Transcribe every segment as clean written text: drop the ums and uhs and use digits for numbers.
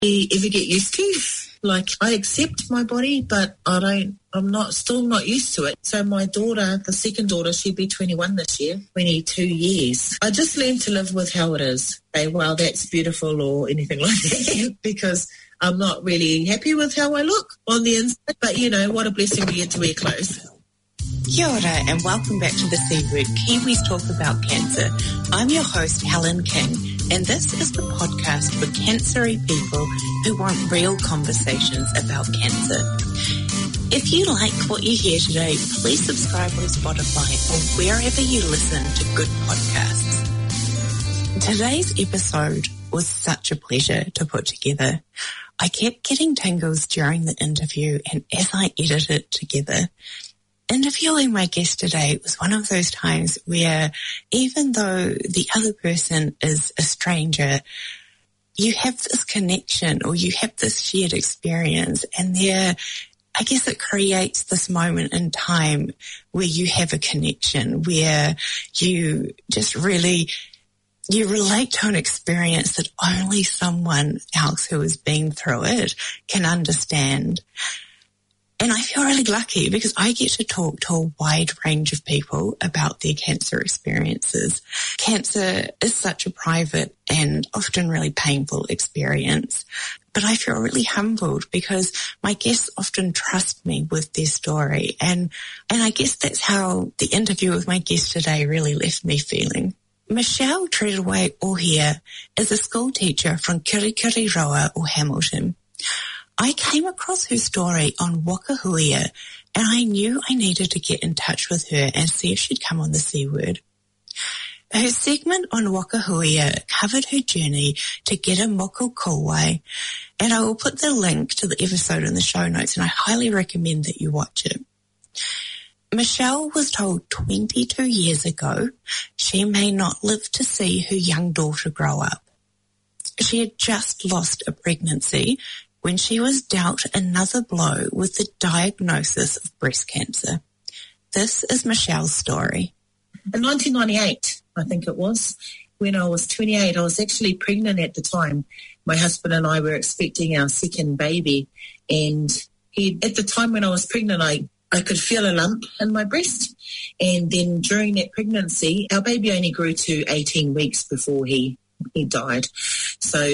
ever get used to. Like, I accept my body, but I'm still not used to it. So my daughter, the second daughter, she'd be 21 this year, 22 years. I just learned to live with how it is. Say, well, that's beautiful or anything like that, because I'm not really happy with how I look on the inside. But, what a blessing we get to wear clothes. Kia ora and welcome back to the C Word, Kiwis Talk About Cancer. I'm your host, Helen King, and this is the podcast for cancery people who want real conversations about cancer. If you like what you hear today, please subscribe on Spotify or wherever you listen to good podcasts. Today's episode was such a pleasure to put together. I kept getting tingles during the interview, and as I edited it together, interviewing my guest today was one of those times where even though the other person is a stranger, you have this connection or you have this shared experience, and I guess it creates this moment in time where you have a connection, where you just really, you relate to an experience that only someone else who has been through it can understand. And I feel really lucky because I get to talk to a wide range of people about their cancer experiences. Cancer is such a private and often really painful experience, but I feel really humbled because my guests often trust me with their story. And I guess that's how the interview with my guest today really left me feeling. Michelle Treadaway Ohia is a school teacher from Kirikiriroa or Hamilton. I came across her story on Wakahuia, and I knew I needed to get in touch with her and see if she'd come on the C Word. Her segment on Wakahuia covered her journey to get a moko kowai, and I will put the link to the episode in the show notes, and I highly recommend that you watch it. Michelle was told 22 years ago she may not live to see her young daughter grow up. She had just lost a pregnancy when she was dealt another blow with the diagnosis of breast cancer. This is Michelle's story. In 1998, I think it was, when I was 28, I was actually pregnant at the time. My husband and I were expecting our second baby, and at the time when I was pregnant, I could feel a lump in my breast. And then during that pregnancy, our baby only grew to 18 weeks before he died. So,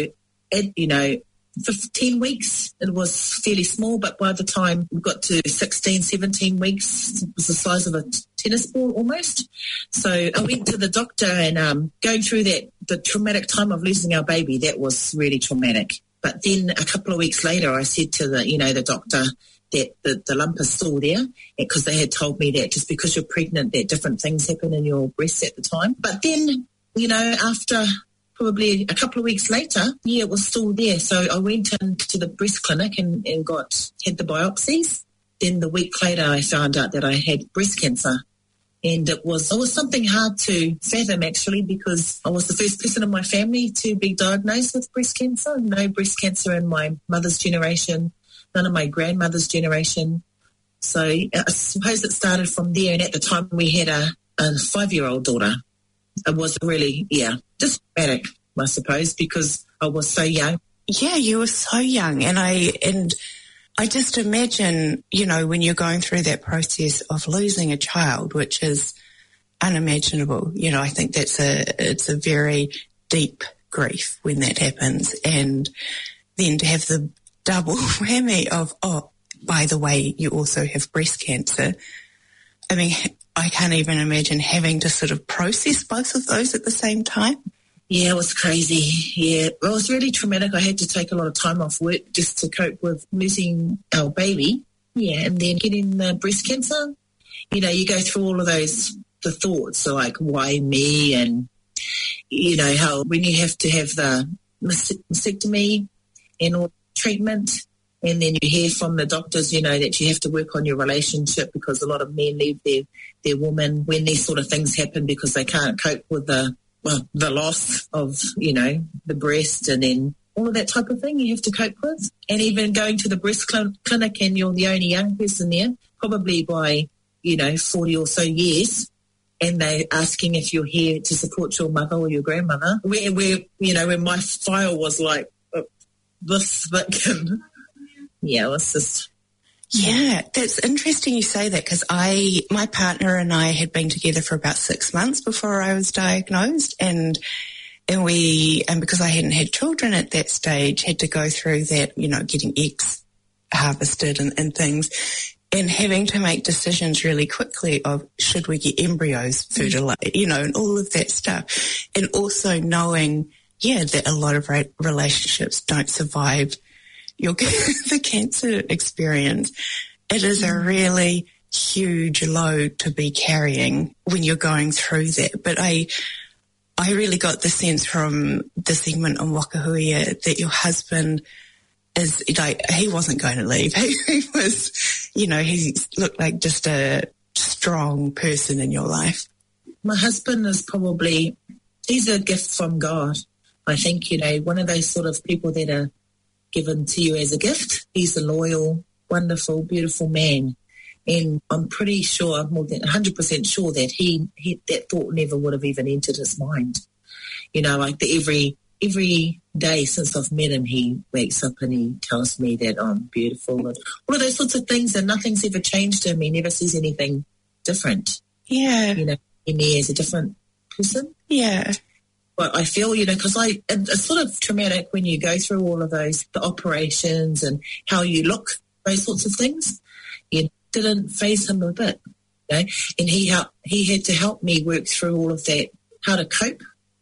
10 weeks, it was fairly small, but by the time we got to 16, 17 weeks, it was the size of a tennis ball almost. So I went to the doctor, and going through the traumatic time of losing our baby, that was really traumatic. But then a couple of weeks later, I said to the doctor that the lump is still there, because they had told me that just because you're pregnant, that different things happen in your breasts at the time. But then, after probably a couple of weeks later, it was still there. So I went into the breast clinic and had the biopsies. Then the week later, I found out that I had breast cancer. And it was something hard to fathom, actually, because I was the first person in my family to be diagnosed with breast cancer. No breast cancer in my mother's generation, none of my grandmother's generation. So I suppose it started from there. And at the time, we had a 5-year-old daughter. It was really, just dramatic, I suppose, because I was so young. Yeah, you were so young. And I just imagine, when you're going through that process of losing a child, which is unimaginable, I think it's a very deep grief when that happens. And then to have the double whammy of, oh, by the way, you also have breast cancer. I mean, I can't even imagine having to sort of process both of those at the same time. Yeah, it was crazy. Yeah, it was really traumatic. I had to take a lot of time off work just to cope with losing our baby. Yeah, and then getting the breast cancer. You go through all of those, the thoughts, so like, why me? And, how when you have to have the mastectomy and all treatment, and then you hear from the doctors, that you have to work on your relationship because a lot of men leave their woman when these sort of things happen because they can't cope with the loss of, the breast, and then all of that type of thing you have to cope with. And even going to the breast clinic and you're the only young person there, probably by, 40 or so years, and they're asking if you're here to support your mother or your grandmother, where my file was like, this thick. And yeah, it was just... Yeah, that's interesting you say that, because my partner and I had been together for about 6 months before I was diagnosed, and because I hadn't had children at that stage, had to go through that, getting eggs harvested and things, and having to make decisions really quickly of should we get embryos fertilized, and all of that stuff. And also knowing, that a lot of relationships don't survive the cancer experience. It is a really huge load to be carrying when you're going through that. But I really got the sense from the segment on Wakahuia that your husband is he wasn't going to leave. He was, he looked like just a strong person in your life. My husband is he's a gift from God. I think, one of those sort of people that are given to you as a gift. He's a loyal, wonderful, beautiful man. And I'm pretty sure, more than 100% sure that he that thought never would have even entered his mind. Every day since I've met him, he wakes up and he tells me that I'm beautiful and all of those sorts of things, and nothing's ever changed him. He never sees anything different. Yeah. In me as a different person. Yeah. But I feel, because it's sort of traumatic when you go through all of the operations and how you look, those sorts of things. It didn't faze him a bit, and he had to help me work through all of that, how to cope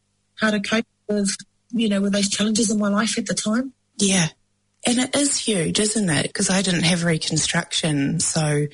with, with those challenges in my life at the time. Yeah. And it is huge, isn't it? Because I didn't have reconstruction, so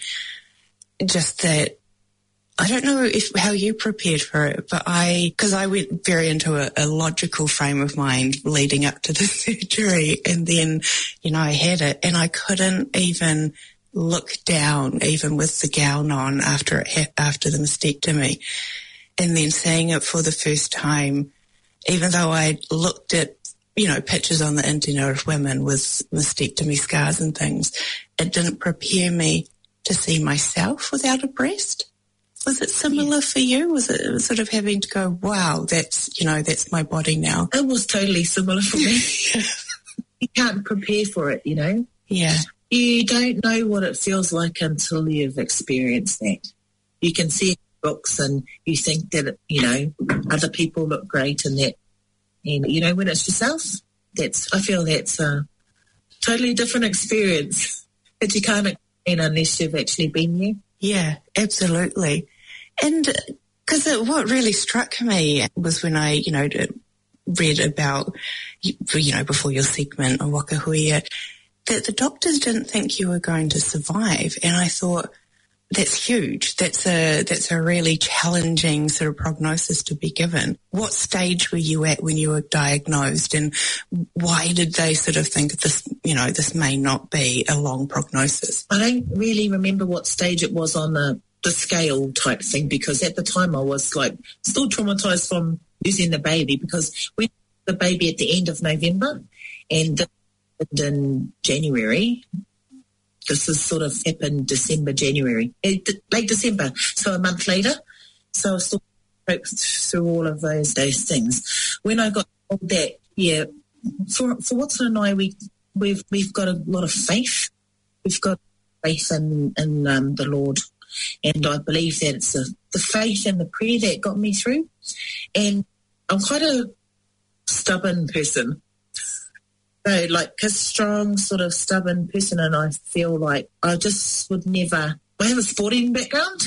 just that, I don't know how you prepared for it, but because I went very into a logical frame of mind leading up to the surgery, and then, I had it, and I couldn't even look down, even with the gown on after the mastectomy, and then seeing it for the first time, even though I looked at, pictures on the internet of women with mastectomy scars and things, it didn't prepare me to see myself without a breast. Was it similar for you? Was it sort of having to go, wow, that's my body now? It was totally similar for me. You can't prepare for it, Yeah. You don't know what it feels like until you've experienced that. You can see it in books and you think that, other people look great and that. And, when it's yourself, I feel that's a totally different experience that you can't explain unless you've actually been there. Yeah, absolutely. And because what really struck me was when I, read about, before your segment on Wakahuia, that the doctors didn't think you were going to survive. And I thought, that's huge. That's a really challenging sort of prognosis to be given. What stage were you at when you were diagnosed, and why did they sort of think this, this may not be a long prognosis? I don't really remember what stage it was on the scale type thing, because at the time I was still traumatized from losing the baby, because we had the baby at the end of November and in January. This has sort of happened December, January, late December, so a month later. So I was still through all of those things. When I got told that, for Watson and I, we've got a lot of faith. We've got faith in the Lord, and I believe that it's the faith and the prayer that got me through. And I'm quite a stubborn person. So, a strong sort of stubborn person, and I feel like I just would never... I have a sporting background,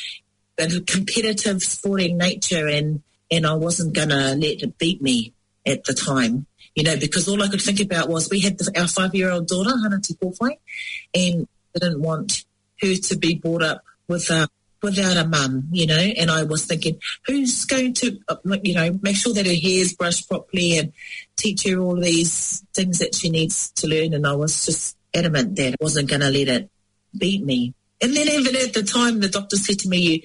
a competitive sporting nature, and I wasn't going to let it beat me at the time, because all I could think about was we had our 5-year-old daughter, Hana Te Pōwhai, and I didn't want her to be brought up without a mum, and I was thinking, who's going to, make sure that her hair's brushed properly and teach her all these things that she needs to learn. And I was just adamant that I wasn't going to let it beat me. And then even at the time, the doctor said to me,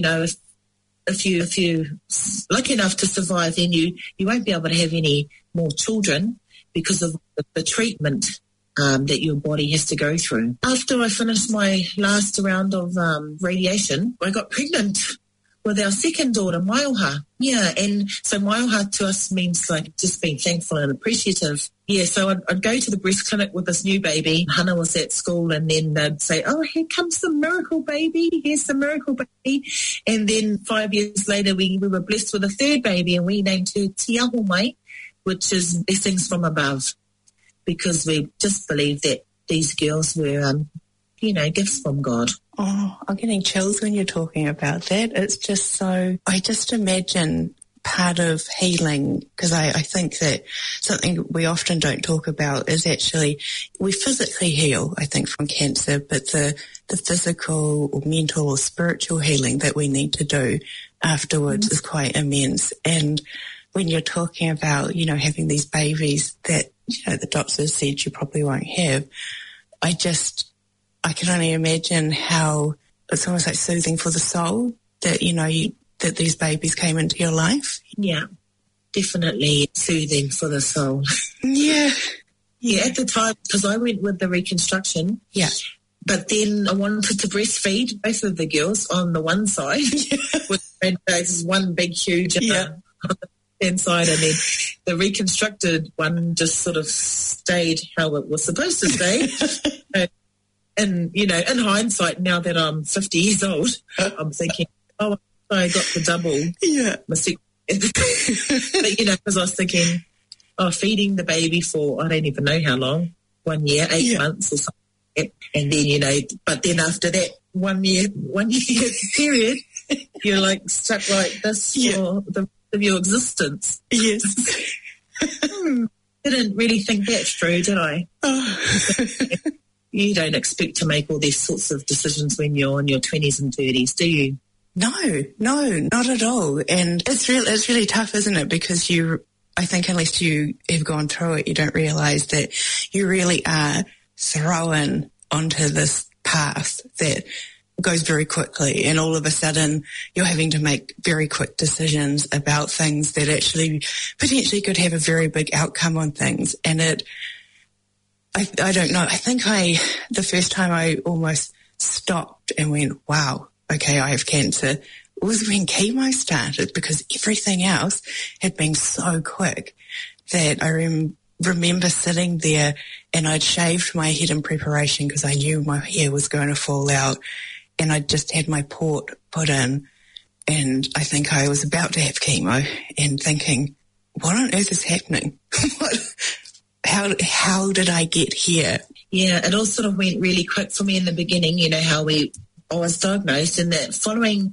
if you're lucky enough to survive, then you won't be able to have any more children because of the treatment that your body has to go through. After I finished my last round of radiation, I got pregnant with our second daughter, Maioha. Yeah, and so Maioha to us means like just being thankful and appreciative. Yeah, so I'd go to the breast clinic with this new baby. Hannah was at school, and then they'd say, oh, here comes the miracle baby. Here's the miracle baby. And then 5 years later, we were blessed with a third baby, and we named her Te Aho Mai, which is blessings from above, because we just believe that these girls were, gifts from God. Oh, I'm getting chills when you're talking about that. It's just so, I just imagine part of healing, because I think that something we often don't talk about is actually we physically heal, I think, from cancer, but the physical or mental or spiritual healing that we need to do afterwards is quite immense. And when you're talking about, having these babies that, the doctors said you probably won't have, I can only imagine how it's almost like soothing for the soul that, that these babies came into your life. Yeah, definitely soothing for the soul. Yeah. Yeah, at the time, because I went with the reconstruction. Yeah. But then I wanted to breastfeed both of the girls on the one side, with one big, huge on the inside, and then the reconstructed one just sort of stayed how it was supposed to stay. And, in hindsight, now that I'm 50 years old, I'm thinking, I got the double mistake. But, because I was thinking, feeding the baby for, I don't even know how long, 1 year, 8 months or something. And then, but then after that 1 year period, you're like stuck like this for the rest of your existence. Yes. Didn't really think that through, did I? You don't expect to make all these sorts of decisions when you're in your 20s and 30s, do you? No, not at all. And it's really tough, isn't it? Because I think unless you have gone through it, you don't realise that you really are thrown onto this path that goes very quickly, and all of a sudden you're having to make very quick decisions about things that actually potentially could have a very big outcome on things. And I don't know. I think the first time I almost stopped and went, wow, okay, I have cancer, was when chemo started, because everything else had been so quick that I remember sitting there, and I'd shaved my head in preparation because I knew my hair was going to fall out, and I'd just had my port put in, and I think I was about to have chemo and thinking, what on earth is happening? How did I get here? Yeah, it all sort of went really quick for me in the beginning, how I was diagnosed, and that following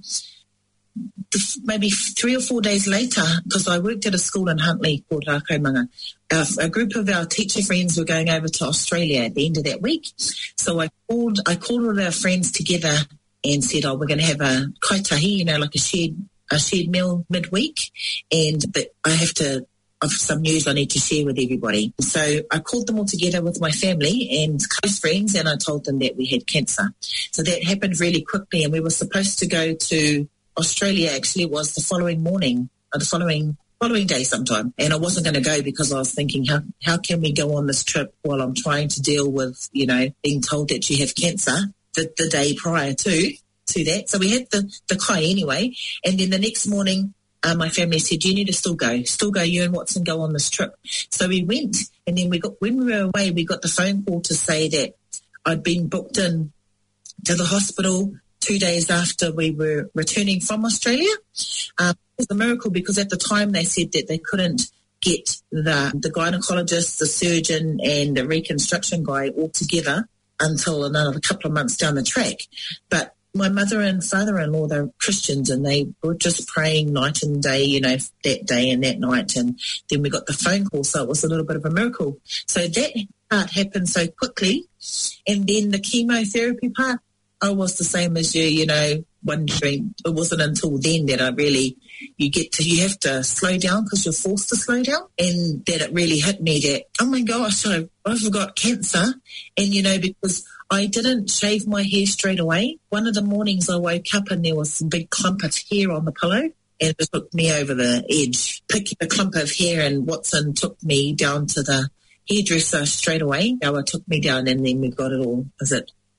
maybe 3 or 4 days later, because I worked at a school in Huntly called Rakaumanga, a group of our teacher friends were going over to Australia at the end of that week. So I called all our friends together and said, we're going to have a kaitahi, like a shared meal midweek, and that I have some news I need to share with everybody. So I called them all together with my family and close friends, and I told them that we had cancer. So that happened really quickly, and we were supposed to go to Australia. Actually, it was the following morning, or the following day sometime. And I wasn't going to go because I was thinking, how can we go on this trip while I'm trying to deal with, being told that you have cancer the day prior to that. So we had the kai anyway. And then the next morning, my family said, you need to still go, you and Watson go on this trip. So we went, and then when we were away, we got the phone call to say that I'd been booked in to the hospital 2 days after we were returning from Australia. It was a miracle, because at the time they said that they couldn't get the gynecologist, the surgeon, and the reconstruction guy all together until another couple of months down the track. But my mother and father-in-law, they're Christians, and they were just praying night and day, that day and that night. And then we got the phone call, so it was a little bit of a miracle. So that part happened so quickly. And then the chemotherapy part, I was the same as you, wondering. It wasn't until then that you have to slow down because you're forced to slow down. And that it really hit me that, oh my gosh, I've got cancer. And, because I didn't shave my hair straight away. One of the mornings I woke up and there was some big clump of hair on the pillow, and it just took me over the edge. Picked a clump of hair, and Watson took me down to the hairdresser straight away. Noah took me down, and then we got it all.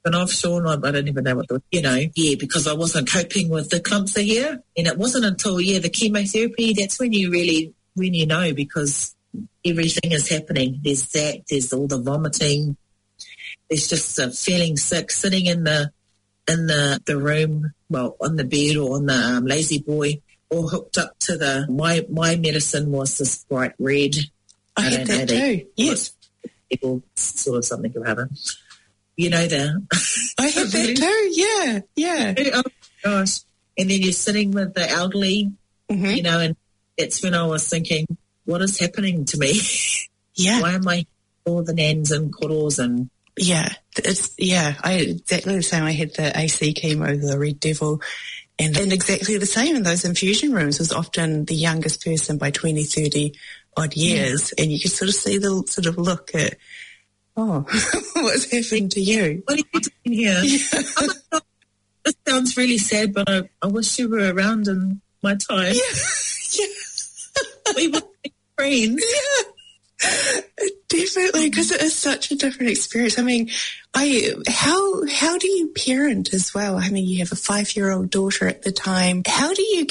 off, Sean. I don't even know because I wasn't coping with the clumps of hair. And it wasn't until, the chemotherapy, that's when you know, because everything is happening. There's that, there's all the vomiting. There's just feeling sick, sitting in the room, well, on the bed or on the lazy boy, all hooked up to my medicine was this bright red. I had that too, yes. People sort of something about it. You know that. I had that too, yeah. Oh, gosh. And then you're sitting with the elderly, and that's when I was thinking, what is happening to me? Yeah. Why am I all the nans and cuddles and... Yeah, I exactly the same. I had the AC chemo, the Red Devil, and exactly the same in those infusion rooms. Was often the youngest person by 20, 30 odd years, and you could sort of see the sort of look at, what's happened to you? What are you doing here? Yeah. Oh my God, this sounds really sad, but I wish you were around in my time. Yeah. We were friends. Yeah. Definitely, because it is such a different experience. I mean, how do you parent as well? I mean, you have a 5-year-old daughter at the time. How do you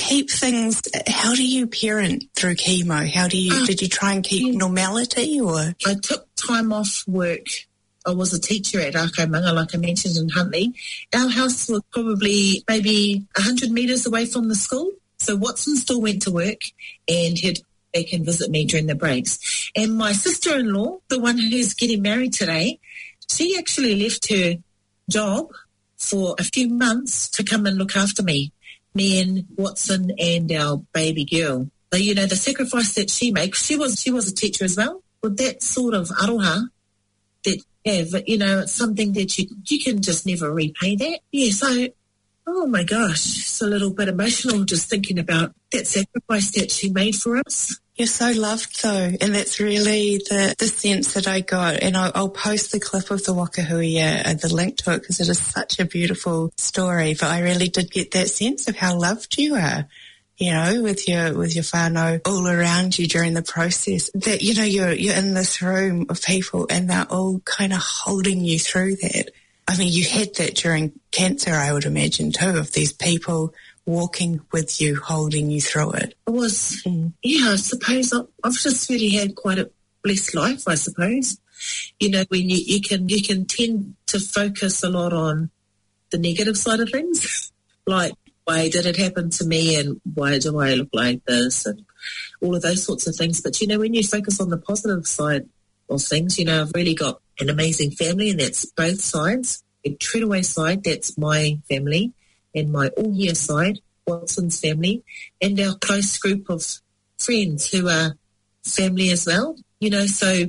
parent through chemo? Did you try and keep normality, or? I took time off work. I was a teacher at Akamanga, like I mentioned, in Huntly. Our house was probably maybe 100 metres away from the school. So Watson still went to work and he'd back and visit me during the breaks. And my sister-in-law, the one who's getting married today, she actually left her job for a few months to come and look after me and Watson and our baby girl. So, the sacrifice that she makes, she was a teacher as well. With that sort of aroha that you have, it's something that you can just never repay that. Yeah, so, oh my gosh, it's a little bit emotional just thinking about that sacrifice that she made for us. You're so loved, though, and that's really the sense that I got. And I'll post the clip of the Wakahuia, the link to it, because it is such a beautiful story. But I really did get that sense of how loved you are, with your whānau all around you during the process. That you're in this room of people, and they're all kind of holding you through that. I mean, you had that during cancer, I would imagine, too, of these people walking with you, holding you through it. It was, I suppose I've just really had quite a blessed life, I suppose. When you can tend to focus a lot on the negative side of things, like why did it happen to me and why do I look like this and all of those sorts of things. But, when you focus on the positive side of things, I've really got an amazing family, and that's both sides. The Treadaway side, that's my family, and my all-year side, Watson's family, and our close group of friends who are family as well. So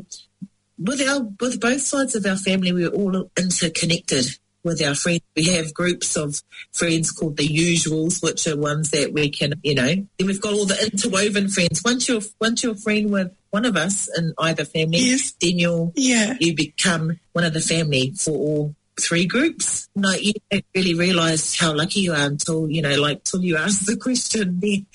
with both sides of our family, we're all interconnected with our friends. We have groups of friends called the usuals, which are ones that we can, then we've got all the interwoven friends. Once you're a friend with one of us in either family, yes, then you become one of the family for all three groups. No, you don't really realise how lucky you are until you ask the question. Then,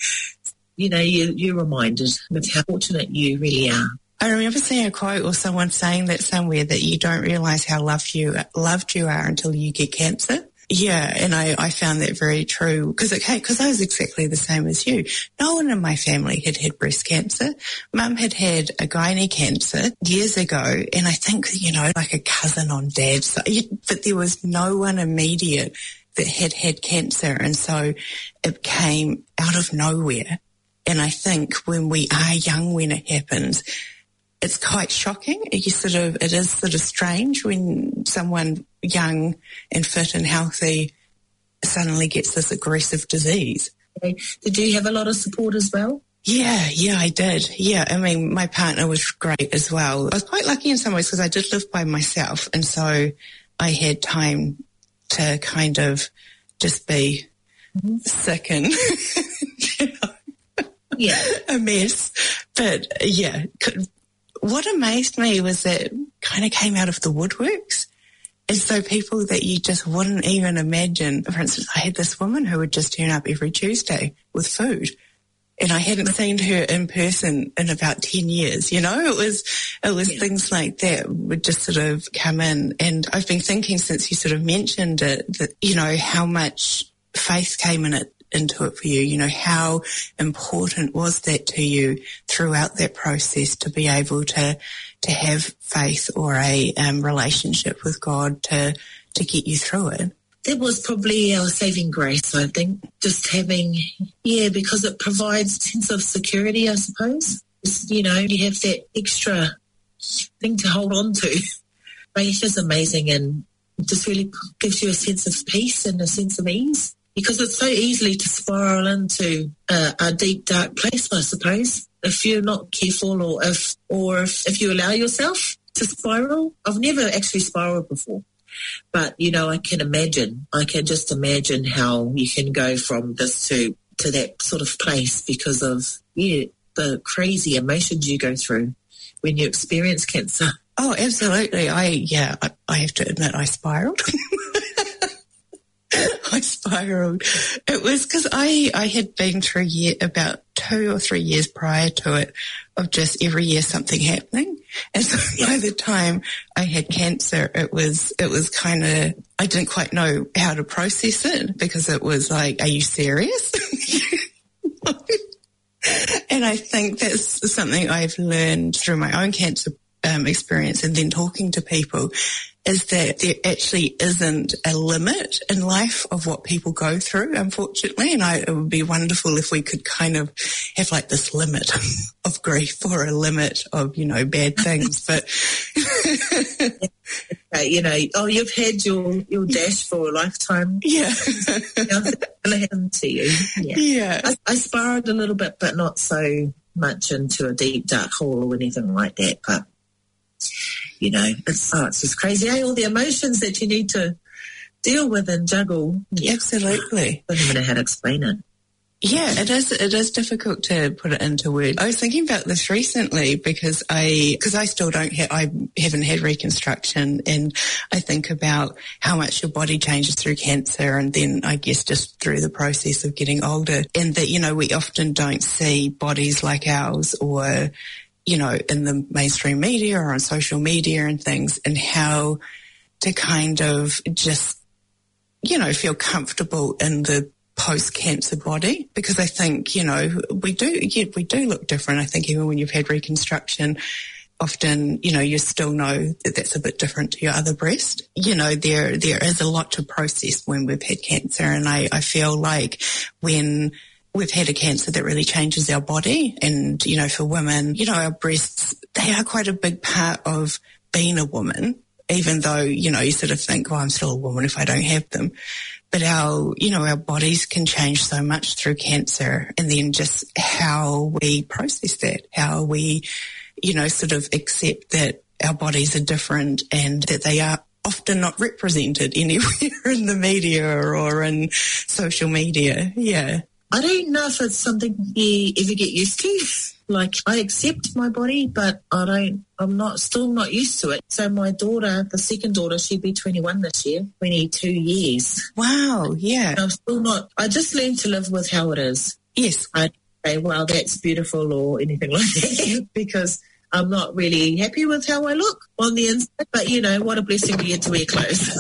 you're reminded of how fortunate you really are. I remember seeing a quote or someone saying that somewhere, that you don't realise how loved you are until you get cancer. Yeah, and I found that very true because I was exactly the same as you. No one in my family had breast cancer. Mum had a gynae cancer years ago, and I think, like a cousin on Dad's side, but there was no one immediate that had cancer, and so it came out of nowhere. And I think when we are young, when it happens, it's quite shocking. It is sort of strange when someone young and fit and healthy suddenly gets this aggressive disease. Did you have a lot of support as well? Yeah, I did. Yeah, I mean, my partner was great as well. I was quite lucky in some ways because I did live by myself, and so I had time to kind of just be sick and, a mess. But, yeah, what amazed me was that it kind of came out of the woodworks. And so people that you just wouldn't even imagine. For instance, I had this woman who would just turn up every Tuesday with food. And I hadn't seen her in person in about 10 years, you know. It was things like that would just sort of come in. And I've been thinking since you sort of mentioned it that, you know, how much faith came into it for you, you know, how important was that to you throughout that process to be able to have faith or a relationship with God to get you through it? That was probably our saving grace, I think. Just having, because it provides a sense of security, I suppose. Just, you know, you have that extra thing to hold on to. Faith is amazing and just really gives you a sense of peace and a sense of ease, because it's so easily to spiral into a deep, dark place, I suppose, if you're not careful or if you allow yourself to spiral. I've never actually spiraled before. But, you know, I can just imagine how you can go from this to that sort of place because of, the crazy emotions you go through when you experience cancer. Oh, absolutely. I have to admit I spiraled. I spiraled. It was because I had been through about 2 or 3 years prior to it of just every year something happening. And so by the time I had cancer, it was kind of, I didn't quite know how to process it because it was like, are you serious? And I think that's something I've learned through my own cancer experience and then talking to people, is that there actually isn't a limit in life of what people go through, unfortunately. And it would be wonderful if we could kind of have like this limit of grief or a limit of, you know, bad things. But, you know, you've had your dash for a lifetime. Yeah. Nothing's going to happen to you. Yeah. I spiraled a little bit, but not so much into a deep, dark hole or anything like that. But, you know, it's just crazy, all the emotions that you need to deal with and juggle. Yeah. Absolutely. I don't even know how to explain it. Yeah, it is difficult to put it into words. I was thinking about this recently because I still I haven't had reconstruction, and I think about how much your body changes through cancer and then I guess just through the process of getting older, and that, you know, we often don't see bodies like ours or, you know, in the mainstream media or on social media and things, and how to kind of just, you know, feel comfortable in the post-cancer body, because I think, you know, we do look different. I think even when you've had reconstruction, often, you know, you still know that that's a bit different to your other breast. You know, there is a lot to process when we've had cancer, and I feel like when we've had a cancer that really changes our body, and, you know, for women, you know, our breasts, they are quite a big part of being a woman, even though, you know, you sort of think, well, I'm still a woman if I don't have them. But our bodies can change so much through cancer, and then just how we process that, how we, you know, sort of accept that our bodies are different and that they are often not represented anywhere in the media or in social media. Yeah. I don't know if it's something you ever get used to. Like, I accept my body, but I'm still not used to it. So my daughter, the second daughter, she'd be 21 this year, 22 years. Wow, yeah. And I'm still not, I just learned to live with how it is. Yes. I don't say, well, that's beautiful or anything like that, because I'm not really happy with how I look on the inside. But, you know, what a blessing we get to wear clothes.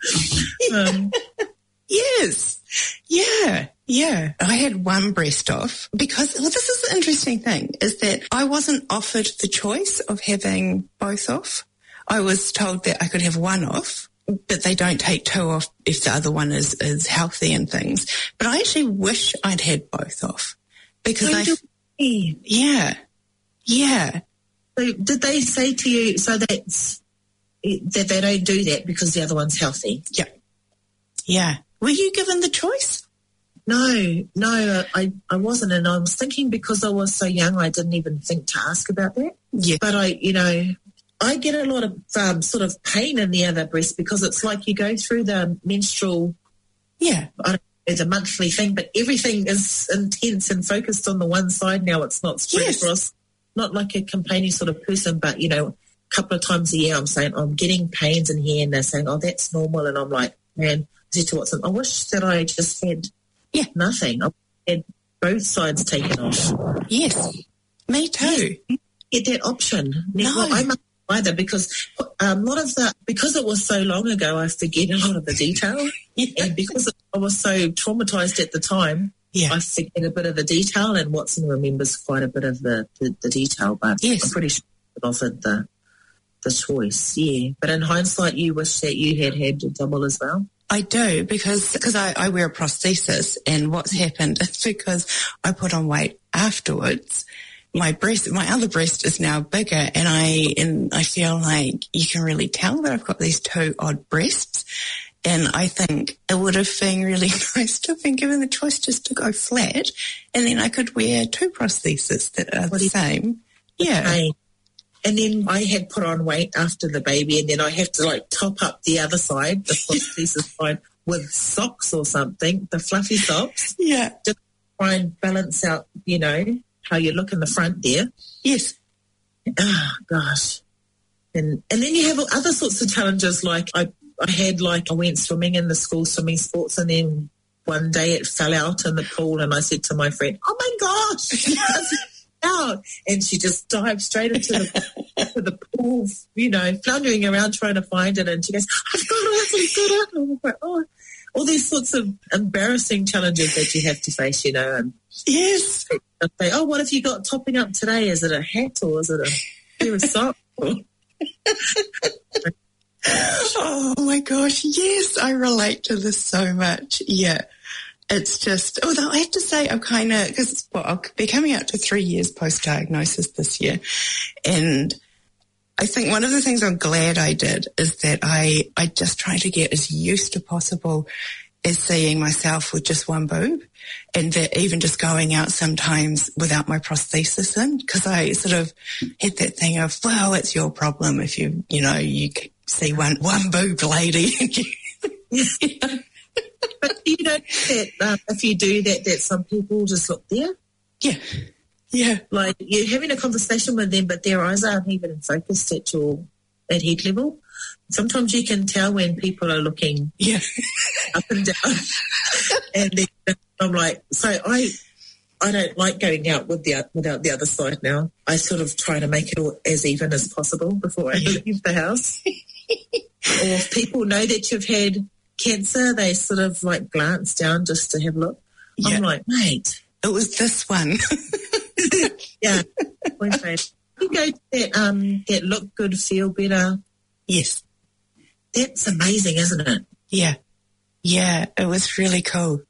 Yes. Yeah. Yeah. I had one breast off because, well, this is the interesting thing, is that I wasn't offered the choice of having both off. I was told that I could have one off, but they don't take two off if the other one is healthy and things. But I actually wish I'd had both off because yeah. So did they say to you, so that they don't do that because the other one's healthy? Yeah. Yeah. Were you given the choice? No, I wasn't. And I was thinking, because I was so young, I didn't even think to ask about that. Yeah. But I get a lot of sort of pain in the other breast, because it's like you go through the menstrual, I don't know, the monthly thing, but everything is intense and focused on the one side now. It's not spread across, not like a complaining sort of person, but, you know, a couple of times a year I'm saying, I'm getting pains in here, and they're saying, oh, that's normal. And I'm like, man, I said to Watson, I wish that I just had nothing. I had both sides taken off. Yes, me too. Yes, get that option. No. Well, I must either because a lot of because it was so long ago, I forget a lot of the detail. And because I was so traumatized at the time, I forget a bit of the detail, and Watson remembers quite a bit of the detail, but I'm pretty sure it offered the choice, But in hindsight, you wish that you had a double as well? I do, because I wear a prosthesis, and what's happened is because I put on weight afterwards, my other breast is now bigger, and I feel like you can really tell that I've got these two odd breasts. And I think it would have been really nice to have been given the choice just to go flat, and then I could wear two prostheses that are the same. Yeah. Okay. And then I had put on weight after the baby, and then I have to top up the other side, the prosthesis side, with socks or something, the fluffy socks. Yeah. Just try and balance out, how you look in the front there. Yes. Oh, gosh. And then you have other sorts of challenges, like I went swimming in the school swimming sports, and then one day it fell out in the pool, and I said to my friend, "Oh my gosh, out!" And she just dived straight into the pool, floundering around trying to find it, and she goes, "I've got it, And I'm like, oh, all these sorts of embarrassing challenges that you have to face, and yes. I say, "Oh, what have you got topping up today? Is it a hat or is it a pair of socks?" Oh my gosh, yes, I relate to this so much. Yeah, it's just, although I have to say I'm kind of, because I'll be coming out to 3 years post-diagnosis this year, and I think one of the things I'm glad I did is that I just try to get as used to possible as seeing myself with just one boob, and that even just going out sometimes without my prosthesis in, because I sort of had that thing of, well, it's your problem if you see one boob lady. But you know that if you do that some people just look there? Yeah. Like you're having a conversation with them, but their eyes aren't even focused at head level. Sometimes you can tell when people are looking up and down. And then I'm like, so I don't like going out without the other side now. I sort of try to make it all as even as possible before I leave the house. Or if people know that you've had cancer, they sort of glance down just to have a look. Yeah. I'm like, mate, it was this one. Yeah. You go to that look good, feel better. Yes. That's amazing, isn't it? Yeah. Yeah, it was really cool.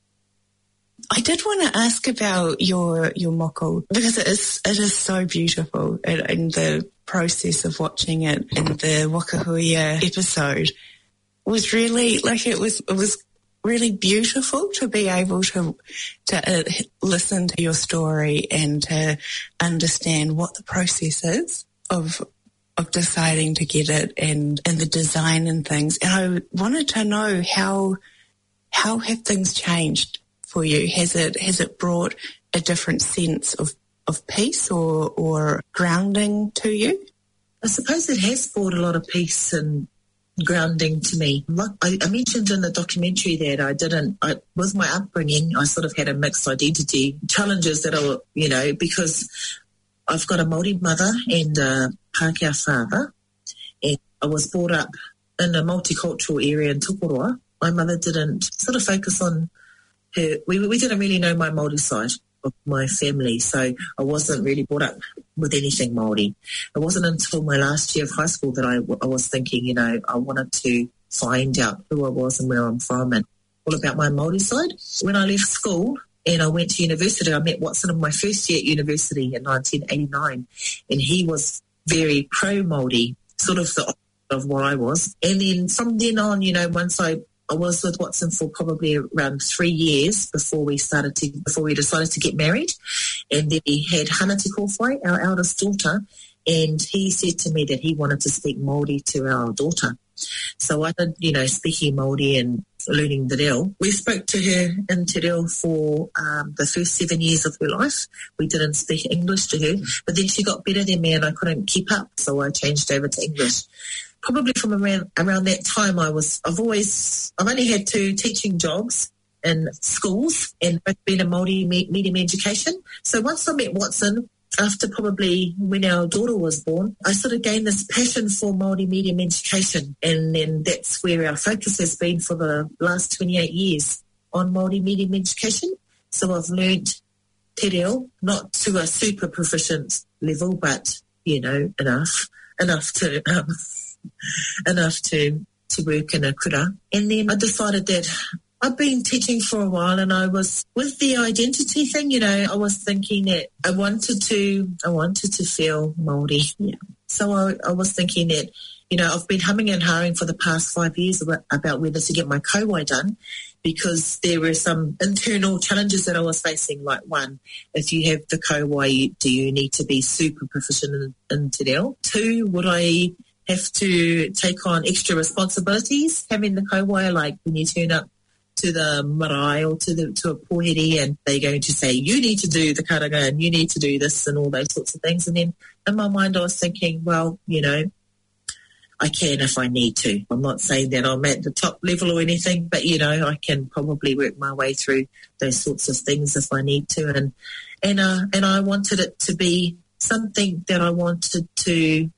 I did want to ask about your moko, because it is so beautiful, and the process of watching it in the Wakahuia episode was really it was really beautiful to be able to listen to your story and to understand what the process is of deciding to get it and the design and things. And I wanted to know how have things changed for you? Has it brought a different sense of peace or grounding to you? I suppose it has brought a lot of peace and grounding to me. Like I mentioned in the documentary that with my upbringing, I sort of had a mixed identity challenges that because I've got a Māori mother and a Pākehā father, and I was brought up in a multicultural area in Tokoroa. My mother didn't sort of focus on her. We didn't really know my Māori side of my family, so I wasn't really brought up with anything Māori. It wasn't until my last year of high school that I was thinking, I wanted to find out who I was and where I'm from and all about my Māori side. When I left school and I went to university, I met Watson in my first year at university in 1989, and he was very pro-Māori, sort of the opposite of what I was. And then from then on, once I was with Watson for probably around 3 years before we decided to get married. And then he had Hana Te Kōwhai, our eldest daughter, and he said to me that he wanted to speak Māori to our daughter. So I did, speaking Māori and learning Te Reo. We spoke to her in Te Reo for the first 7 years of her life. We didn't speak English to her, but then she got better than me and I couldn't keep up, so I changed over to English. Probably from around that time, I've only had 2 teaching jobs, in schools and been in multi-medium education. So once I met Watson, after probably when our daughter was born, I sort of gained this passion for multi-medium education. And then that's where our focus has been for the last 28 years on multi-medium education. So I've learned Te Reo, not to a super proficient level, but, enough to work in a kura. And then I decided that I've been teaching for a while, and I was with the identity thing, I was thinking that I wanted to feel Māori. Yeah. So I was thinking that, I've been humming and hawing for the past 5 years about whether to get my kauae done, because there were some internal challenges that I was facing. Like, one, if you have the kauae, do you need to be super proficient in Te Reo? 2, would I have to take on extra responsibilities having the kauae, like when you turn up to the marae or to a pōheri, and they're going to say, you need to do the karanga and you need to do this and all those sorts of things. And then in my mind I was thinking, well, I can if I need to. I'm not saying that I'm at the top level or anything, but, I can probably work my way through those sorts of things if I need to. And I wanted it to be something that I wanted to,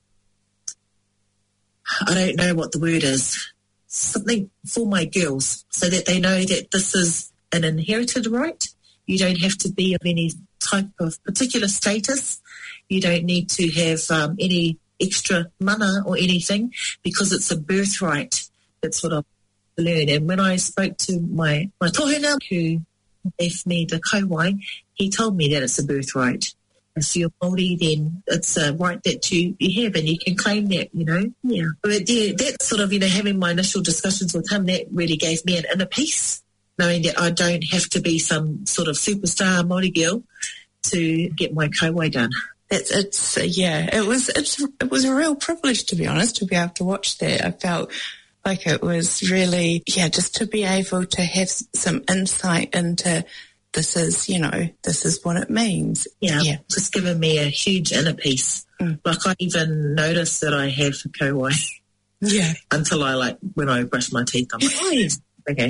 I don't know what the word is, something for my girls, so that they know that this is an inherited right. You don't have to be of any type of particular status. You don't need to have any extra mana or anything, because it's a birthright. That's what I learned. And when I spoke to my tohunga who gave me the kauae, he told me that it's a birthright. If you're Māori, then it's a right that you have, and you can claim that, Yeah. But that sort of, having my initial discussions with him, that really gave me an inner peace, knowing that I don't have to be some sort of superstar Māori girl to get my kauae done. It was a real privilege, to be honest, to be able to watch that. I felt like it was really, just to be able to have some insight into this is what it means. Yeah. Just given me a huge inner peace. Like, I even noticed that I have a kauae. Yeah. Until when I brush my teeth, I'm like, oh, yes. Okay.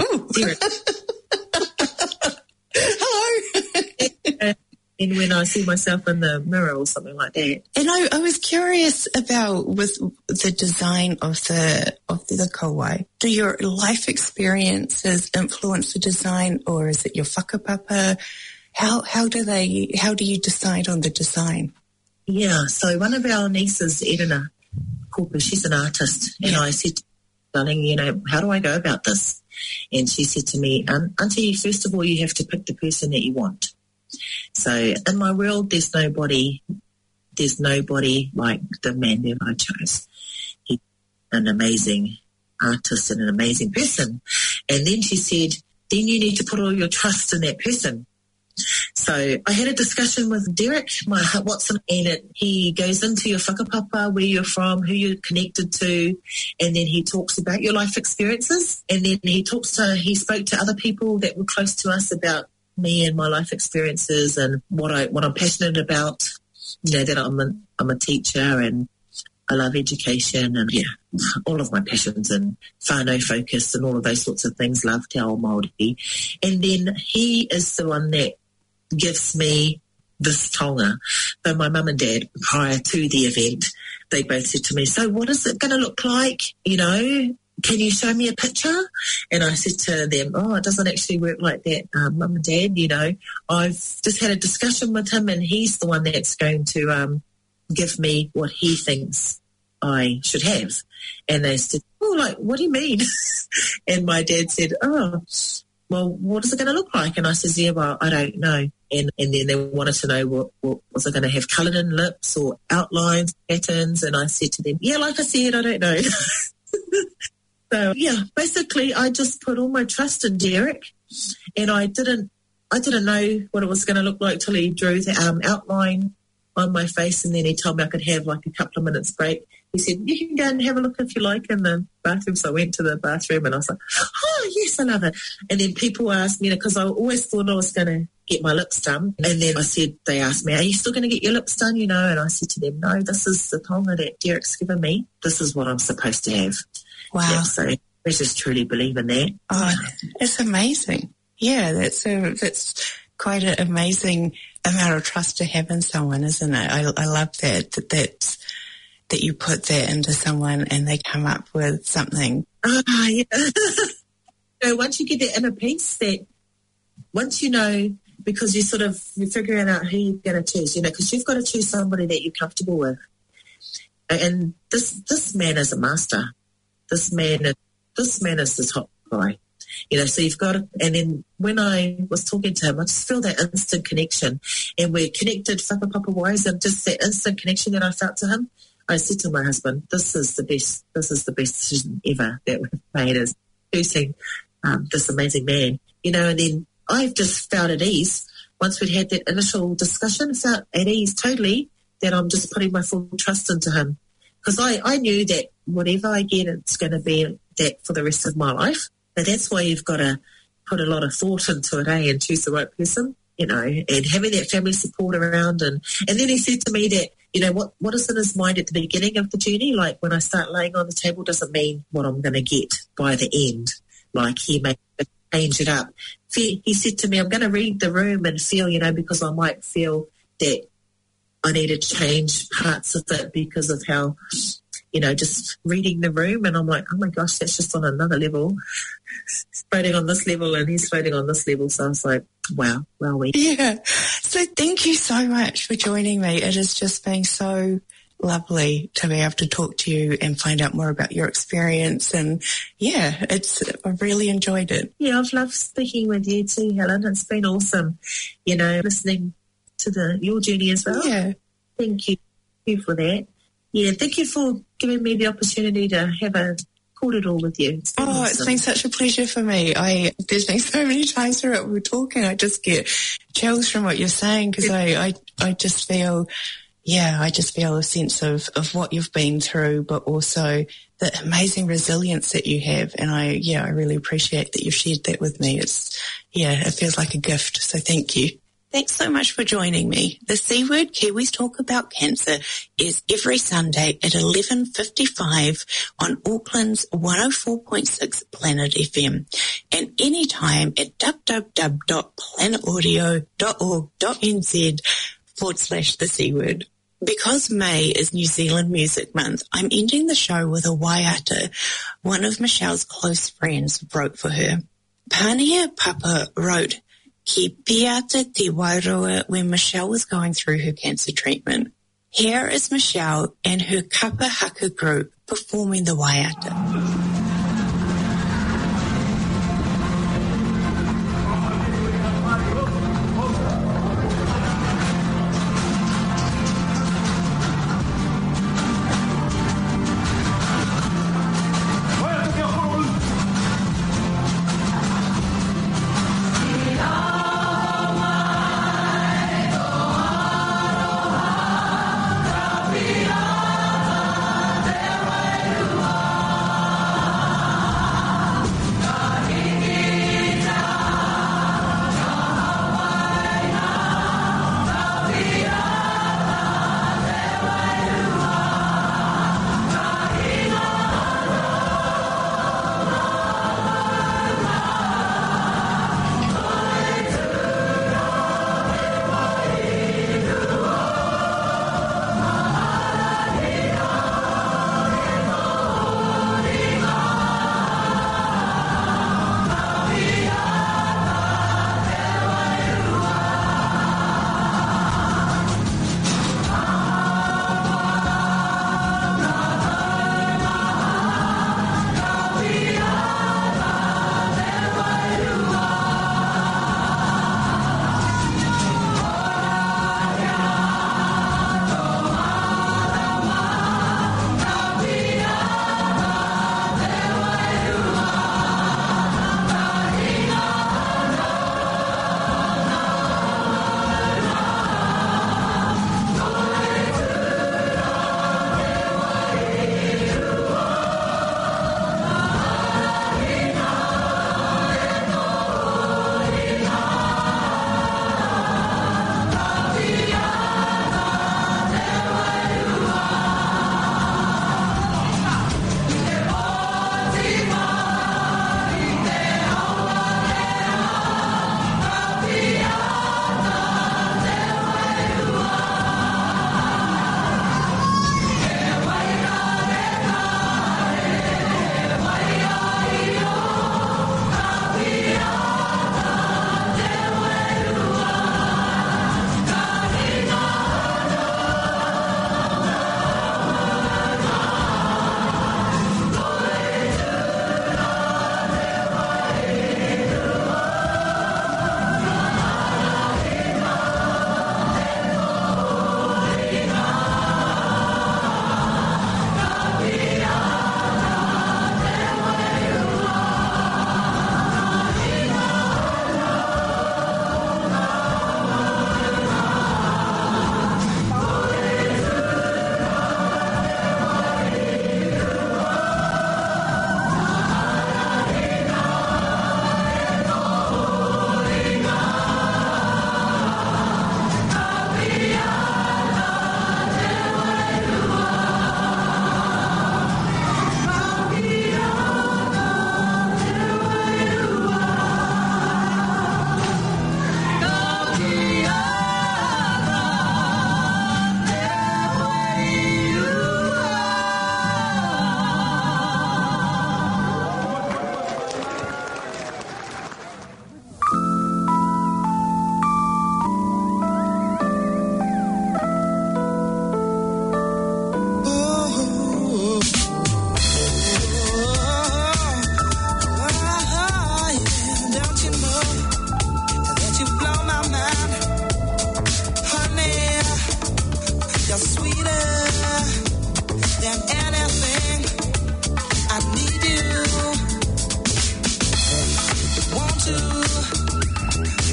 Hello. And when I see myself in the mirror or something like that. And I was curious about with the design of the kauae. Do your life experiences influence the design, or is it your whakapapa? How do you decide on the design? Yeah, so one of our nieces, Edina Kopu, she's an artist, and I said, darling, how do I go about this? And she said to me, Auntie, first of all, you have to pick the person that you want. So in my world, there's nobody like the man that I chose. He's an amazing artist and an amazing person. And then she said, then you need to put all your trust in that person. So I had a discussion with Derek, my Watson, and he goes into your whakapapa, where you're from, who you're connected to, and then he talks about your life experiences. And then he spoke to other people that were close to us about me and my life experiences and what I'm passionate about. That I'm a teacher and I love education and all of my passions and whānau focus and all of those sorts of things. Love Te Ao Māori. And then he is the one that gives me this taonga. So my mum and dad, prior to the event, they both said to me, so what is it going to look like? Can you show me a picture? And I said to them, it doesn't actually work like that, Mum and Dad. I've just had a discussion with him, and he's the one that's going to give me what he thinks I should have. And they said, what do you mean? And my dad said, well, what is it going to look like? And I said, well, I don't know. And then they wanted to know what was it going to have coloured in lips or outlines, patterns? And I said to them, like I said, I don't know. So basically I just put all my trust in Derek, and I didn't know what it was going to look like till he drew the outline on my face, and then he told me I could have like a couple of minutes break. He said, you can go and have a look if you like in the bathroom. So I went to the bathroom and I was like, oh yes, I love it. And then people asked me, because I always thought I was going to get my lips done. And then they asked me, are you still going to get your lips done? And I said to them, no, this is the taonga that Derek's given me. This is what I'm supposed to have. Wow. Yeah, so I just truly believe in that. Oh, it's amazing. Yeah, that's quite an amazing amount of trust to have in someone, isn't it? I love that you put that into someone and they come up with something. Yeah. Once you get that inner peace, that once you know, because you're figuring out who you're going to choose, because you've got to choose somebody that you're comfortable with. And this man is a master. This man is the top guy. So you've got to, and then when I was talking to him, I just feel that instant connection, and we're connected whakapapa wise, and just that instant connection that I felt to him. I said to my husband, this is the best decision ever that we've made, is choosing this amazing man, and then I've just felt at ease once we'd had that initial discussion, felt at ease totally that I'm just putting my full trust into him, because I knew that whatever I get, it's going to be that for the rest of my life. And that's why you've got to put a lot of thought into it, and choose the right person, and having that family support around. And then he said to me that, what is in his mind at the beginning of the journey, like when I start laying on the table doesn't mean what I'm going to get by the end. Like he may change it up. He said to me, I'm going to read the room and feel, because I might feel that I need to change parts of it because of how, just reading the room. And I'm like, oh my gosh, that's just on another level. He's floating on this level and he's floating on this level. So I was like, wow, Yeah. So thank you so much for joining me. It has just been so lovely to be able to talk to you and find out more about your experience. And yeah, I've really enjoyed it. Yeah, I've loved speaking with you too, Helen. It's been awesome, listening to your journey as well. Yeah. Thank you for that. Yeah, thank you for giving me the opportunity to have a kōrero with you. It's been such a pleasure for me. There's been so many times throughout we were talking, I just get chills from what you're saying, because I just feel, I just feel a sense of what you've been through, but also the amazing resilience that you have. And I really appreciate that you've shared that with me. It feels like a gift. So thank you. Thanks so much for joining me. The C Word Kiwis Talk About Cancer is every Sunday at 11:55 on Auckland's 104.6 Planet FM, and anytime at www.planetaudio.org.nz/the C Word. Because May is New Zealand Music Month, I'm ending the show with a waiata one of Michelle's close friends wrote for her. Pania Papa wrote, Ki piata te wairoa when Michelle was going through her cancer treatment. Here is Michelle and her Kapa Haka group performing the waiata.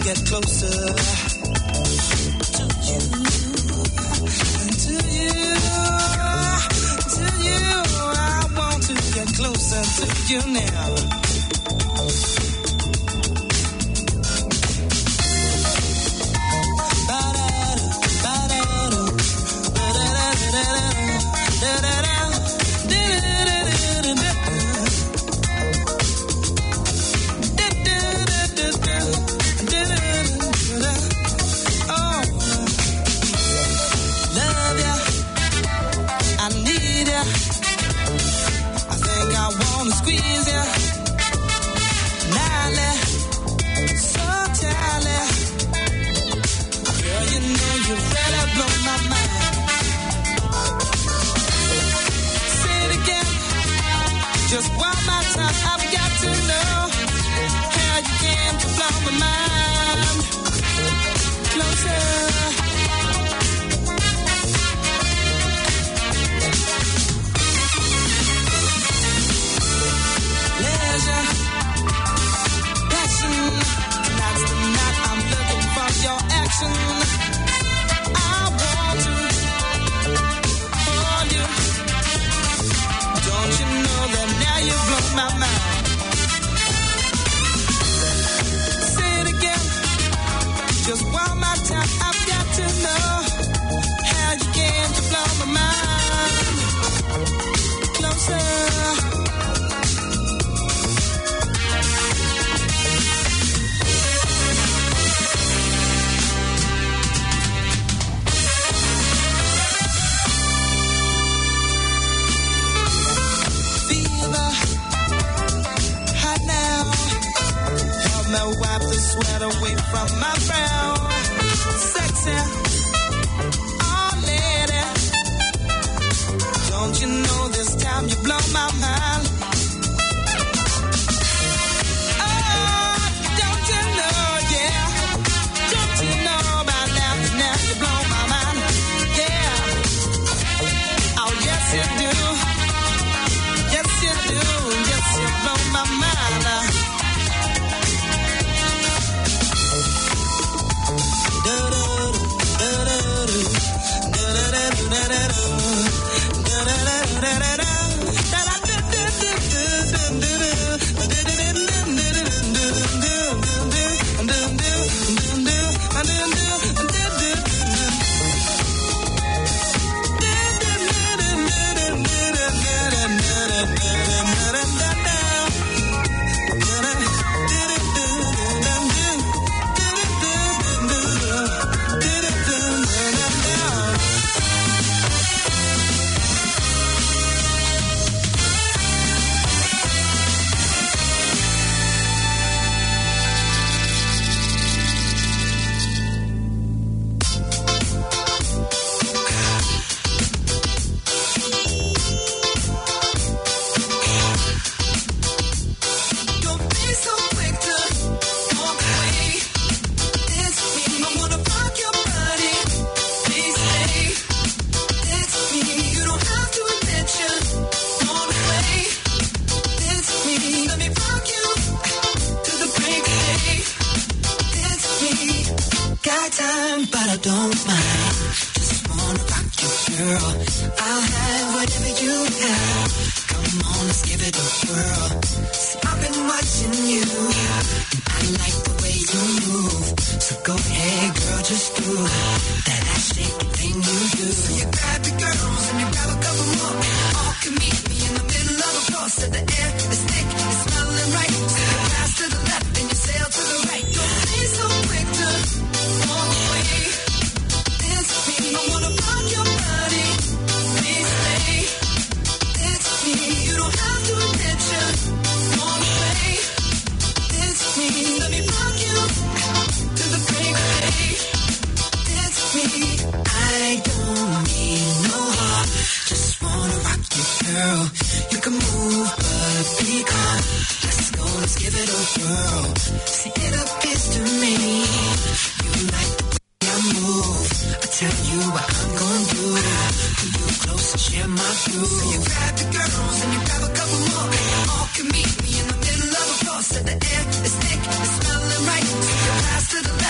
get closer to you. I want to get closer to you now. Squeeze ya, Nally, so tally. Girl, you know you really blow my mind. Say it again, just one more time. I've got to know how you came to blow my mind. Closer. Tonight's the night I'm looking for your action. I want to hold you. Don't you know that now you blow my mind? Say it again, just one more time. I've got to know how you came to blow my mind. Closer. Wipe the sweat away from my brow. Sexy, oh lady, don't you know this time you blow my mind? Oh, don't you know, yeah, don't you know by now you blow my mind, yeah. Oh yes you do, yes you do, yes you blow my mind. Don't mind, just wanna rock you, girl. I'll have whatever you have. Come on, let's give it a whirl. See, I've been watching you, and I like the way you move. So go ahead, girl, just do that ass shaking thing you do. So you grab your girls and you grab a couple more. All can meet me in the middle of a floor. So the air is thick, it's smelling right. So you pass to the left and you sail to the right. Don't be so quick to walk away. I wanna rock your body, please stay. It's me, you don't have to admit you wanna play. It's me, let me rock you to the break of day. It's me, I don't need no heart, just wanna rock you, girl. You can move, but be calm. Let's go, let's give it a whirl. See, it appears to me you like the way I move. Tell you what I'm gonna do. Pull you close and share my groove. So you grab your girls and you grab a couple more. All can meet me in the middle of a floor. So the air is thick, it's smelling right. So you pass to the left.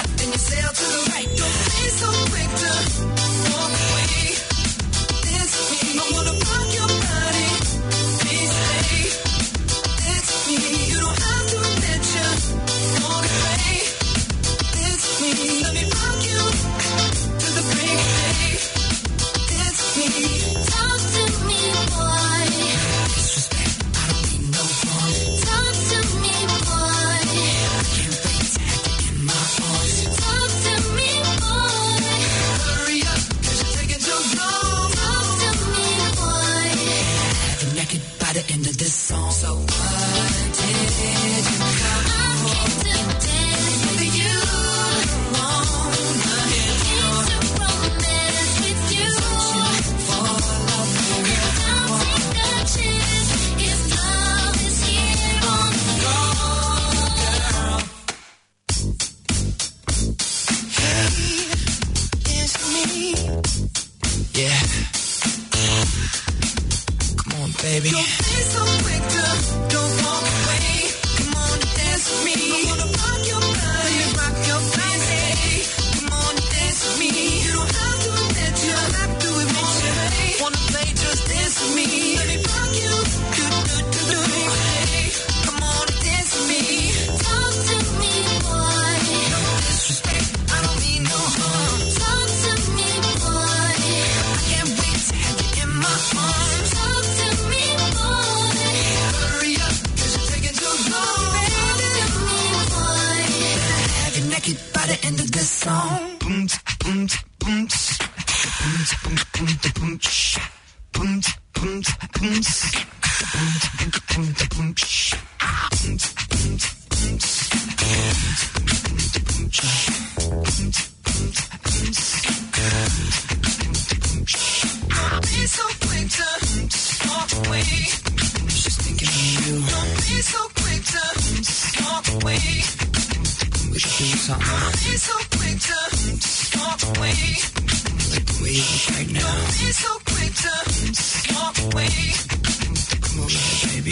so quick to walk away. Just thinking of you. Don't be so quick to walk away. We should do something. Don't be so quick to walk away. Like the way you look right now. Don't be so quick to walk away. Come over here, baby.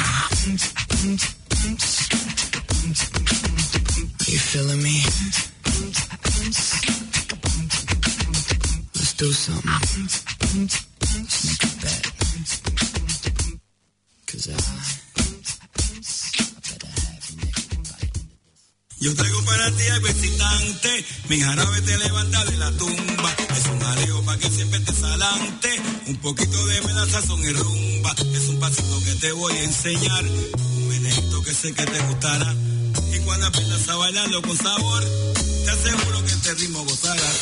Are you feeling me? Let's do something. Let's make a bet. 'Cause I better have everybody. Yo traigo para ti algo excitante, mi jarabe te levanta de la tumba, es un jaleo pa' que siempre estés adelante, un poquito de sazón y rumba, es un pasito que te voy a enseñar, un menejito que sé que te gustará, y cuando aprendas a bailarlo con sabor, te aseguro que este ritmo gozarás.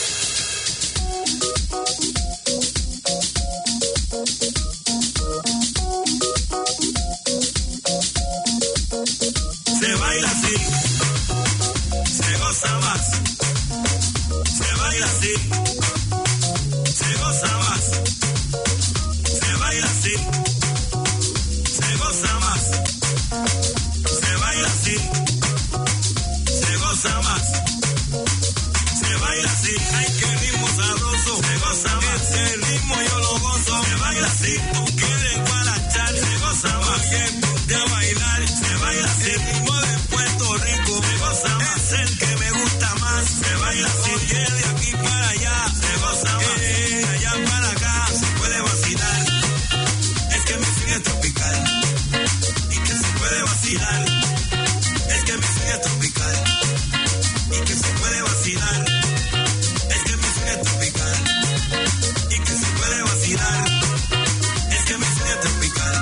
Se baila así, se goza más. Se baila así, se goza más. Se baila así, se goza más. Se baila así, se goza más. Se baila así, ay qué ritmo sabroso. Se goza más, ese ritmo yo lo gozo. Se baila así, tú quieres guarachar. Se goza más, que ponte a bailar. Se baila así, el ritmo de Puerto Rico. Se goza más, es el que me gusta más. Se baila así, que de aquí para allá. Se goza más, de allá para acá. Se puede vacilar, es que mi swing es tropical. Y que se puede vacilar, es que mi swing es tropical. Y que se puede vacilar, es que mi swing es tropical. Y que se puede vacilar, es que mi swing es tropical.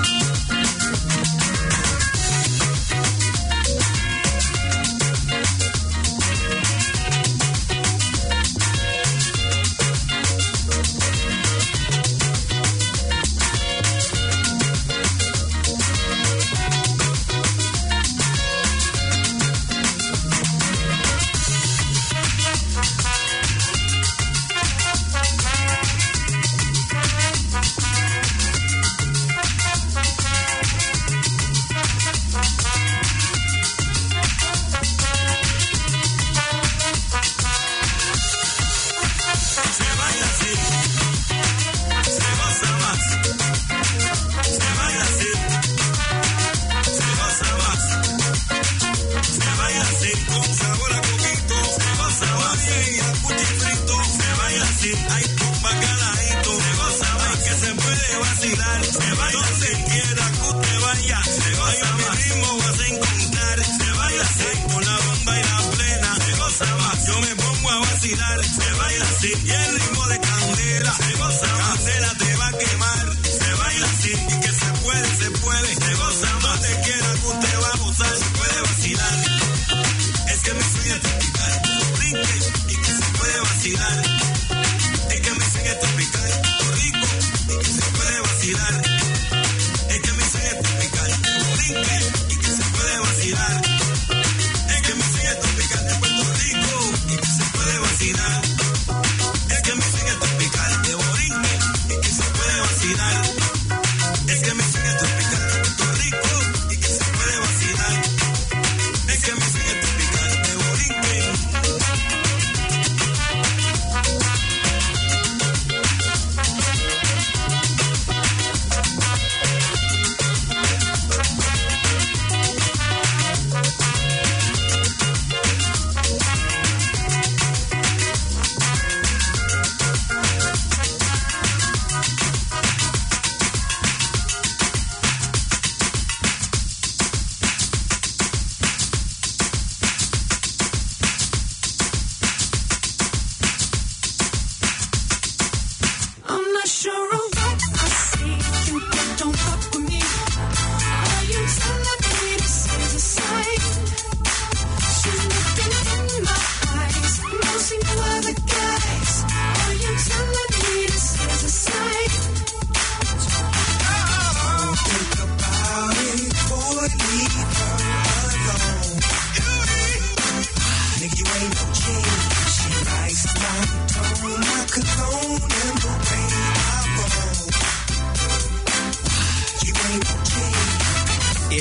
Se baila así, se goza más. Se baila así, se goza más. Se baila así, con sabor a coquito. Se goza más, y a cuchifrito. Se baila así, hay tumba caladito. Se goza más, que se puede vacilar. Se baila donde quiera que usted vaya. Se goza más, ritmo vas a encontrar. Se baila así, con la bomba y la plena. Se goza más, yo me pongo a vacilar. Se baila así, y el ritmo de candela. Se goza más, candela te va a quemar. Se baila así, y que se puede. Se goza más, donde quiera que usted va a gozar. Se puede vacilar, es que mi swing es tropical. Brinque, y que se puede vacilar. Es que mi swing es tropical. Rico, y que se puede vacilar. Es que mi swing es tropical. Brinque, y que se puede vacilar. Es que mi swing es tropical de Puerto Rico, y que se puede vacilar. Es que mi swing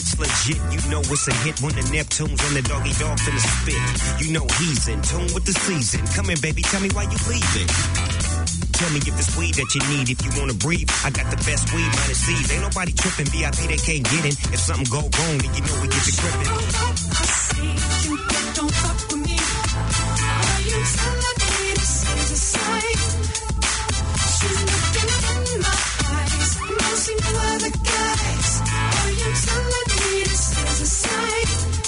it's legit. You know it's a hit when the Neptunes and the doggy dog finna spit. You know he's in tune with the season. Come in, baby, tell me why you leaving. Tell me if it's weed that you need. If you wanna breathe, I got the best weed minus seeds. Ain't nobody tripping. VIP they can't get in. If something go wrong, then you know we get the gripping. I see you, don't fuck with me. Are you telling me this is a sign? She's looking in my eyes, mostly no other guys. Are you telling me this is a sign?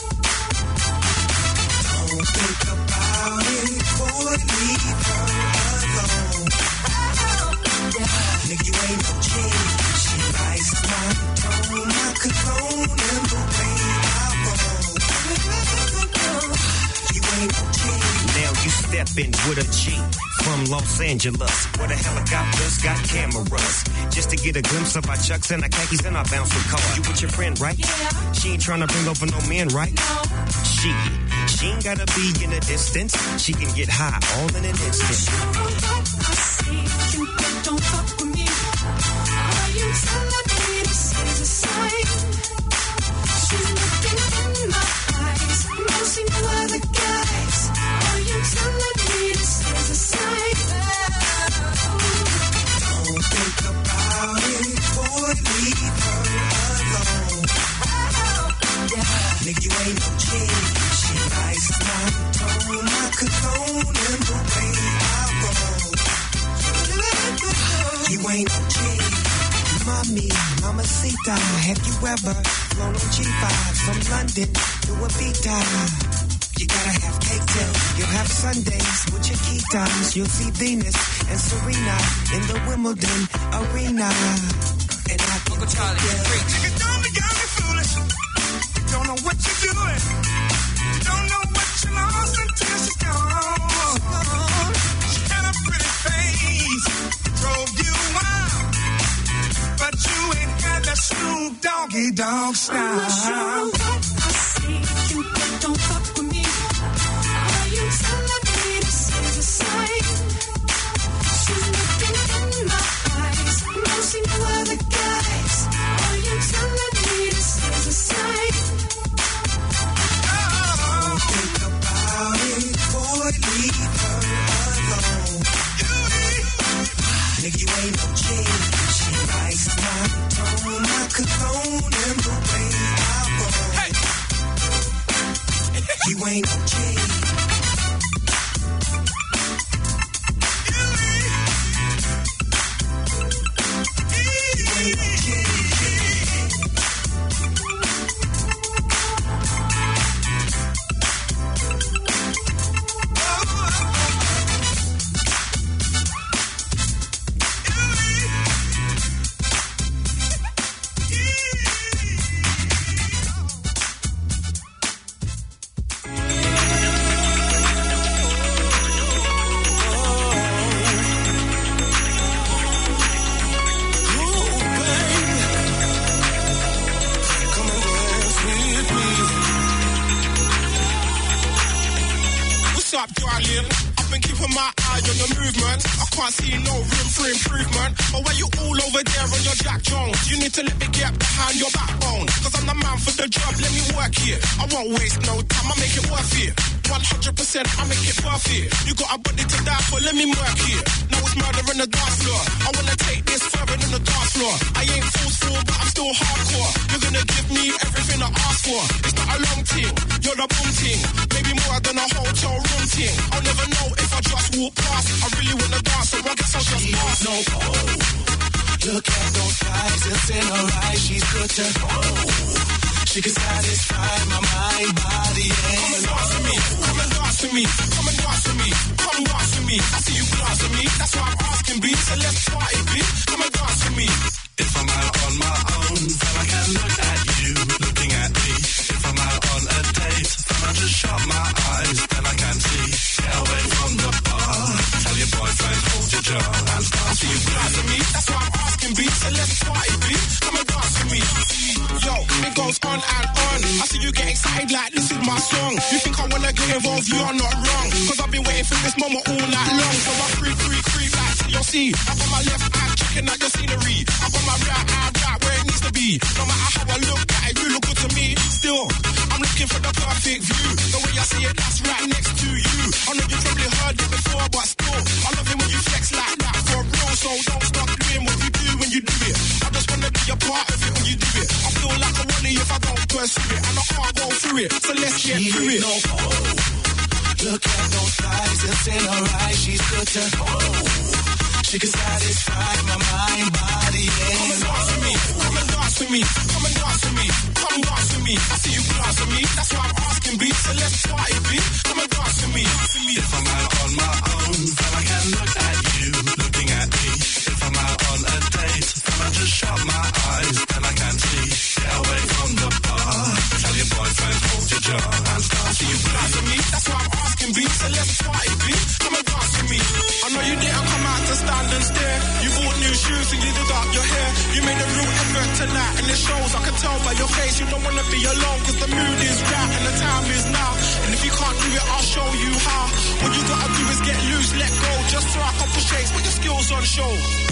Don't think about it, boy, leave her alone. Nigga, you ain't no G. She likes my tone, my cologne, and the way I roll. You ain't no G. Now you steppin' with a G from Los Angeles, where the helicopters got cameras, just to get a glimpse of our chucks and our khakis and our bouncing car. You with your friend, right? Yeah. She ain't tryna bring over no men, right? No. She ain't gotta be in the distance. She can get high all in an instant. I see you, don't fuck with me. Are you telling me this is a sign? She's looking in my eyes, mostly no other guys. Are you telling me this is a sign? Don't think about it, boy, leave her alone. Nigga, you ain't no G. She likes my tone, my cologne, and the way I roll. You ain't no G. Mommy, mamacita, have you ever flown on G5 from London to Ibiza? You gotta have cake till you'll have Sundays with your key times. You'll see Venus and Serena in the Wimbledon arena. And I can Uncle Charlie, freak. Nigga, don't be got me foolish. Don't know what you're doing. Don't know what you lost until she's gone. She had a pretty face, drove you wild, but you ain't had that Snoop Doggy Dogg style. I'm not sure what I see you, don't fuck with me. Are you telling me this is a sign? She's looking in my eyes, mostly no other guys. Are you telling me this is a sign? Don't think about it, boy, leave her alone. Nigga, you ain't no G. She likes my tone, my cologne, and the way I roll. Hey. You ain't no G. You ain't no G. What's up, darling? I've been keeping my eye on your movement. I can't see no room for improvement. But when you all over there on your Jack Jones, you need to let me get behind your backbone. Cause I'm the man for the job, let me work here. I won't waste no time, I make it worth it. 100% I make it worth it. You got a body to die for, let me work here. Now it's murder on the dance floor. I wanna take this further than the dance floor. I ain't forceful, but I'm still hardcore. You're gonna give me everything I ask for. It's not a long thing, you're the boom thing. Maybe more than a hotel room thing. I'll never know if I just walk past. I really wanna dance, so I guess I'll just pass. No, look at those thighs, it's in her eyes, she's good to go. She can satisfy my mind, body, and come and dance with me, come and dance with me, come and dance with me, come and dance with me. I see you glance at me, that's why I'm asking, B. So let's party, B. Come and dance with me. If I'm out on my own, then I can look at you, looking at me. If I'm out on a date, then I just shut my eyes, then I can see. Get away from the bar, tell your boyfriend, hold your jaw, and dance See you glance at me, that's why I'm asking, B. So let's party, B. Come and dance with me. Yo, it goes on and on. I see you get excited like this is my song. You think I wanna get involved, you are not wrong. Cause I've been waiting for this moment all night long. So I creep like TLC. Up on my left hand, check looking at your scenery. I got my right where it needs to be. No matter how I look at it, you look good to me. Still, I'm looking for the perfect view. The way I see it, that's right next to you. I know you probably heard it before, but still, I love it when you flex like that for real. So don't stop doing what you do when you do it. I just wanna be a part of it when you do it. I feel like a wally if I don't pursue it, and I can't go through it. So let's get through it. Look at those thighs, it's in her eyes, she's good to she can satisfy my mind, body, and come and dance with me, come and dance with me, come and dance with me, come and dance with me. I see you glance at me, that's why I'm asking, B. So let's party, B. Come and dance with me. If I'm out on my own, then I can look at you, looking at me. If I'm out on a date, then I just shut my eyes, then I can see. Get away from the bar, tell your boyfriend, hold your jaw, and start see you glance at me, that's why I'm asking, B. So let's party, B. Come and dance with me. I know you didn't come out to stand and stare. You bought new shoes and you did up your hair. You made a real effort tonight and it shows. I can tell by your face you don't want to be alone, cause the mood is right and the time is now. And if you can't do it, I'll show you how. What you gotta do is get loose, let go. Just throw a couple shakes, put your skills on show.